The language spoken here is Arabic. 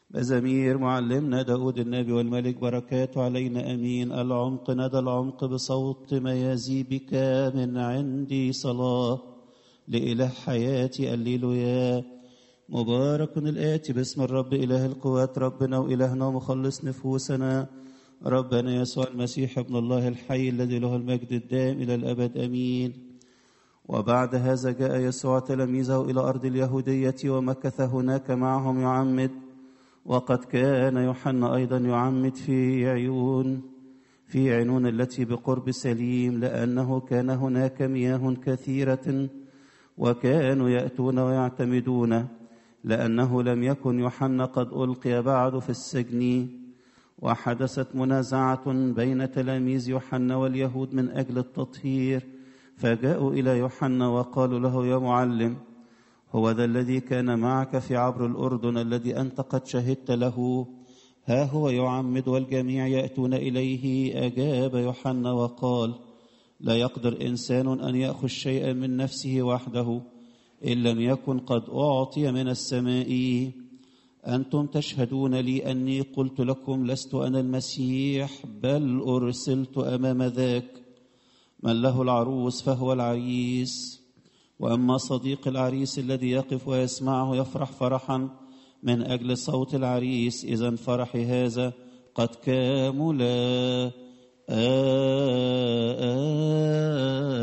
بزمير معلمنا داود النبي والملك بركاته علينا أمين. العمق ندى العمق بصوت ميازيبك من عندي صلاة لإله حياتي الليلويا. مبارك الآتي باسم الرب إله القوات، ربنا وإلهنا ومخلص نفوسنا، ربنا يسوع المسيح ابن الله الحي الذي له المجد الدائم إلى الأبد أمين. وبعد هذا جاء يسوع تلاميذه إلى أرض اليهودية ومكث هناك معهم يعمد، وقد كان يوحنا أيضا يعمد في عينون التي بقرب سليم، لأنه كان هناك مياه كثيرة وكانوا يأتون ويعتمدون، لأنه لم يكن يوحنا قد ألقي بعد في السجن. وحدثت منازعة بين تلاميذ يوحنا واليهود من أجل التطهير، فجاءوا إلى يوحنا وقالوا له: يا معلم، هو ذا الذي كان معك في عبر الأردن الذي أنت قد شهدت له، ها هو يعمد والجميع يأتون إليه. أجاب يوحنا وقال: لا يقدر إنسان أن يأخذ شيئا من نفسه وحده إن لم يكن قد أعطي من السماء. أنتم تشهدون لي أني قلت لكم لست أنا المسيح، بل أرسلت أمام ذاك. من له العروس فهو العريس، وأما صديق العريس الذي يقف ويسمعه يفرح فرحا من أجل صوت العريس، إذن فرحي هذا قد كامل.